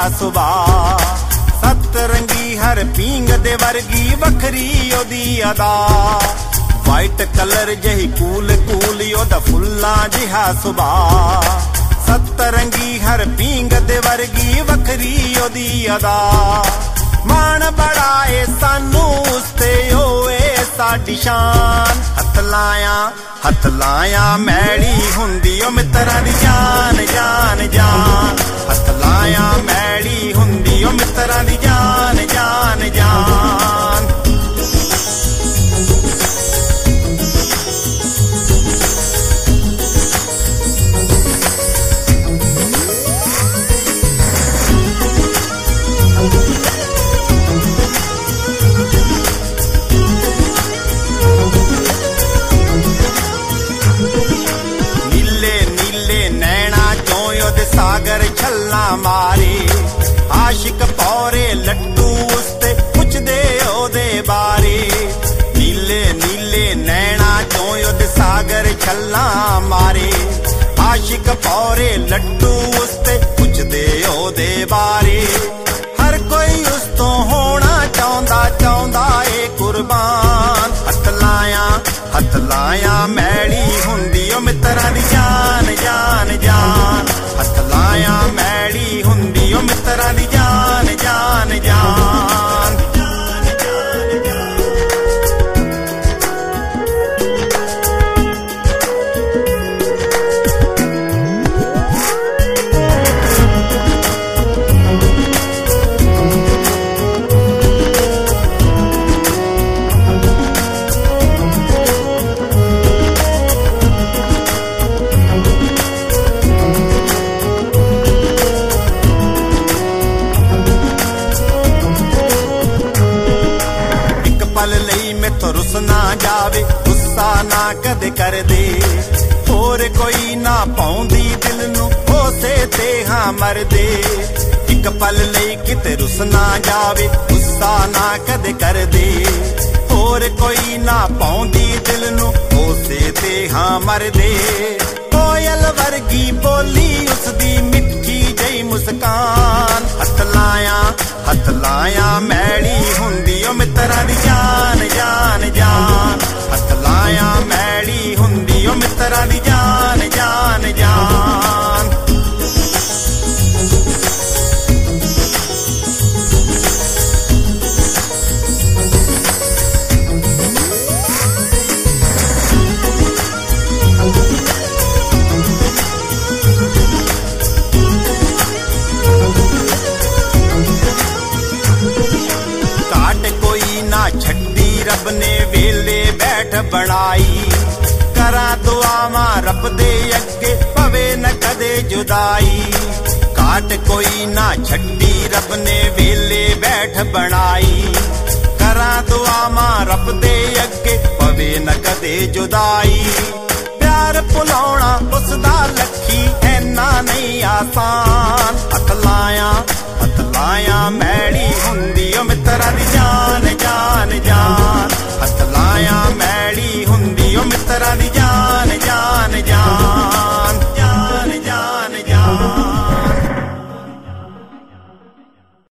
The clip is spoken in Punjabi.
ਸੁਭਾਅ। ਸੱਤ ਰੰਗੀ ਹਰ ਪੀਂਗ ਦੇ ਵਰਗੀ ਵੱਖਰੀ ਉਹਦੀ ਅਦਾ। ਵਾਈਟ ਕਲਰ ਜਿਹੀ ਕੂਲ ਕੂਲ ਉਹਦਾ ਫੁੱਲਾਂ ਜਿਹਾ ਸੁਭਾਅ। ਸੱਤ ਰੰਗੀ ਹਰ ਪੀਂਗ ਦੇ ਵਰਗੀ ਵੱਖਰੀ ਉਹਦੀ ਅਦਾ। ਮਾਣ ਬੜਾ ਏ ਸਾਨੂੰ ਉਸ ਤੇ ਓਏ ਸਾਡੀ ਸ਼ਾਨ। ਹੱਥ ਲਾਇਆ ਮੈਲੀ ਹੁੰਦੀ ਓ ਮਿੱਤਰਾਂ ਦੀ ਜਾਨ ਜਾਨ ਜਾਨ। ਹੱਥ ਲਾਇਆ ਮੈਲੀ ਹੁੰਦੀ ਓ ਮਿੱਤਰਾਂ ਦੀ ਜਾਨ ਜਾਨ ਜਾਨ। ਸਾਗਰ ਛੱਲਾਂ ਮਾਰੇ ਆਸ਼ਿਕ ਪੌਰੇ ਲੱਡੂ ਉਸਤੇ ਪੁੱਛਦੇ ਉਹਦੇ ਬਾਰੇ। ਨੀਲੇ ਨੀਲੇ ਨੈਣਾ ਚੋਂ ਉਹਦੇ ਸਾਗਰ ਛੱਲਾਂ ਮਾਰੇ ਆਸ਼ਿਕ ਪੌਰੇ ਲੱਡੂ ਉਸਤੇ ਪੁੱਛਦੇ ਉਹਦੇ ਬਾਰੇ। ਹਰ ਕੋਈ ਉਸ ਤੋਂ ਹੋਣਾ ਚਾਹੁੰਦਾ ਚਾਹੁੰਦਾ ਏ ਕੁਰਬਾਨ। ਹੱਥ ਲਾਇਆ ਮੈਲੀ ਹੁੰਦੀ ਓ ਮਿੱਤਰਾਂ ਦੀ ਜਾਨ ਜਾਨ ਜਾਨ। ਹੱਥ ਲਾਇਆ ਮੈਲੀ ਹੁੰਦੀ ਓ ਮਿੱਤਰਾਂ ਦੀ ਜਾਨ ਜਾਨ ਜਾਨ। ਮੈਥੋਂ ਰੁੱਸ ਨਾ ਜਾਵੇ ਗੁੱਸਾ ਨਾ ਕਦੇ ਕਰਦੇ। ਹੋਰ ਕੋਈ ਨਾ ਪਾਉਂਦੀ ਦਿਲ ਨੂੰ ਉਸੇ ਤੇ ਹਾਂ ਮਰਦੇ। ਇੱਕ ਪਲ ਲਈ ਕਿਤੇ ਰੁੱਸ ਨਾ ਜਾਵੇ ਗੁੱਸਾ ਨਾ ਕਦੇ ਕਰਦੇ। ਹੋਰ ਕੋਈ ਨਾ ਪਾਉਂਦੀ ਦਿਲ ਨੂੰ ਉਸੇ ਤੇ ਹਾਂ ਮਰਦੇ। ਕੋਇਲ ਵਰਗੀ ਬੋਲੀ ਉਸਦੀ ਮਿੱਠੀ ਜਿਹੀ ਮੁਸਕਾਨ। ਹੱਥ ਲਾਇਆ ਮੈਲੀ ਹੁੰਦੀ ਓ ਮਿੱਤਰਾਂ ਦੀ ਜਾਨ ਜਾਨ ਜਾਨ। ਹੱਥ ਲਾਇਆ ਮੈਲੀ ਹੁੰਦੀ ਓ ਮਿੱਤਰਾਂ ਦੀ ਜਾਨ ਜਾਨ ਜਾਨ। ਛੱਡੀ ਰੱਬ ਨੇ ਵੇਲੇ ਬੈਠ ਬਣਾਈ। ਕਰਾਂ ਦੁਆਵਾਂ ਰੱਬ ਦੇ ਅੱਗੇ ਪਵੇ ਨਾ ਕਦੇ ਜੁਦਾਈ। ਘਾਟ ਕੋਈ ਨਾ ਛੱਡੀ ਰੱਬ ਨੇ ਵੇਲੇ ਬੈਠ ਬਣਾਈ। ਕਰਾਂ ਦੁਆਵਾਂ ਰੱਬ ਦੇ ਅੱਗੇ ਪਵੇ ਨਾ ਕਦੇ ਜੁਦਾਈ। ਪਿਆਰ ਭੁਲਾਉਣਾ ਉਸਦਾ ਲੱਖੀ ਐਨਾ ਨਹੀਂ ਆਸਾਨ।